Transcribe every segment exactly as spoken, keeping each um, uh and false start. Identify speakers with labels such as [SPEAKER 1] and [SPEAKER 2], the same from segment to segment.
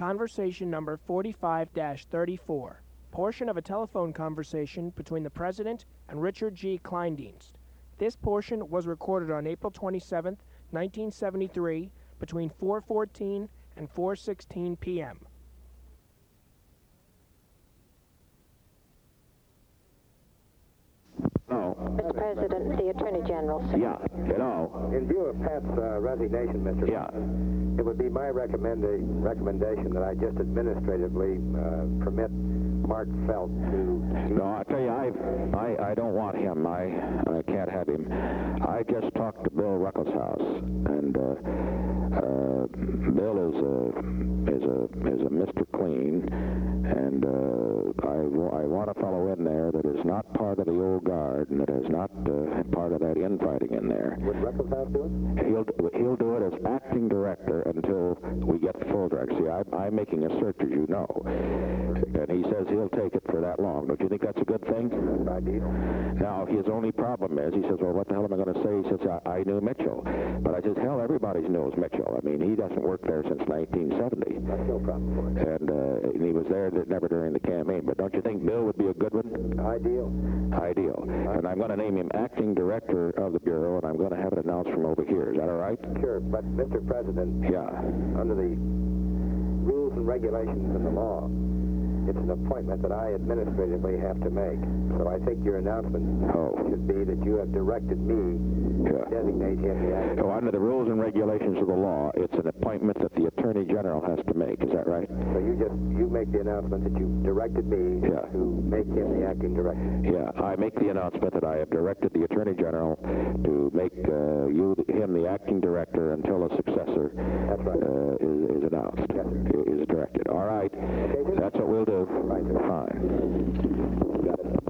[SPEAKER 1] conversation number forty-five dash thirty-four, portion of a telephone conversation between the President and Richard G. Kleindienst. This portion was recorded on April twenty-seventh, nineteen seventy-three, between four fourteen and four sixteen p m
[SPEAKER 2] No.
[SPEAKER 3] Mister President, the Attorney General, sir.
[SPEAKER 2] Yeah, hello.
[SPEAKER 4] In view of Pat's uh, resignation, Mister
[SPEAKER 2] Yeah.
[SPEAKER 4] it would be my recommenda- recommendation that I just administratively uh, permit Mark Felt to...
[SPEAKER 2] No, I tell you, I, I, I don't want him. I, I can't have him. I just talked to Bill Ruckelshaus, and uh, uh, Bill is a is a is a Mister Clean, and uh, I, I want a fellow in there that is not part of the old guard and that is not uh, part of that infighting in there.
[SPEAKER 4] Would Ruckelshaus do it?
[SPEAKER 2] He'll he'll do it as acting director until we get the full director. See, I, I'm making a search, as you know, and he says he'll take it for that long. Don't you think that's a good thing?
[SPEAKER 4] That's ideal.
[SPEAKER 2] Now, his only problem is, he says, well, what the hell am I going to say? He says, I, I knew Mitchell. But I said, hell, everybody knows Mitchell. I mean, he doesn't work there since nineteen seventy.
[SPEAKER 4] That's no problem for it.
[SPEAKER 2] And, uh, and he was there never during the campaign. But don't you think Bill would be a good one?
[SPEAKER 4] Ideal.
[SPEAKER 2] Ideal. And I'm going to name him acting director of the Bureau, and I'm going to have it announced from over here. Is that all right?
[SPEAKER 4] Sure, but Mister President,
[SPEAKER 2] Yeah.
[SPEAKER 4] under the rules and regulations and the law, it's an appointment that I administratively have to make. So I think your announcement
[SPEAKER 2] Oh.
[SPEAKER 4] should be that you have directed me
[SPEAKER 2] Yeah.
[SPEAKER 4] to designate him the acting.
[SPEAKER 2] So under the rules and regulations of the law, it's an appointment that the Attorney General has to make. Is that right?
[SPEAKER 4] So you just, you make the announcement that you directed me
[SPEAKER 2] Yeah.
[SPEAKER 4] to make him the acting director.
[SPEAKER 2] Yeah, I make the announcement that I have directed the Attorney General to make uh, you him the acting director until a successor
[SPEAKER 4] That's right.
[SPEAKER 2] uh, is, is announced,
[SPEAKER 4] Yes, sir.
[SPEAKER 2] is directed. All right,
[SPEAKER 4] Okay, sir.
[SPEAKER 2] that's what we'll do.
[SPEAKER 4] Right, sir.
[SPEAKER 2] Fine.
[SPEAKER 4] Got it.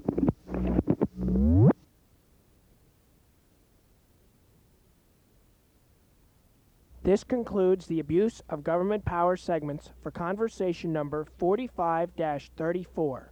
[SPEAKER 1] This concludes the abuse of government power segments for conversation number forty-five dash thirty-four.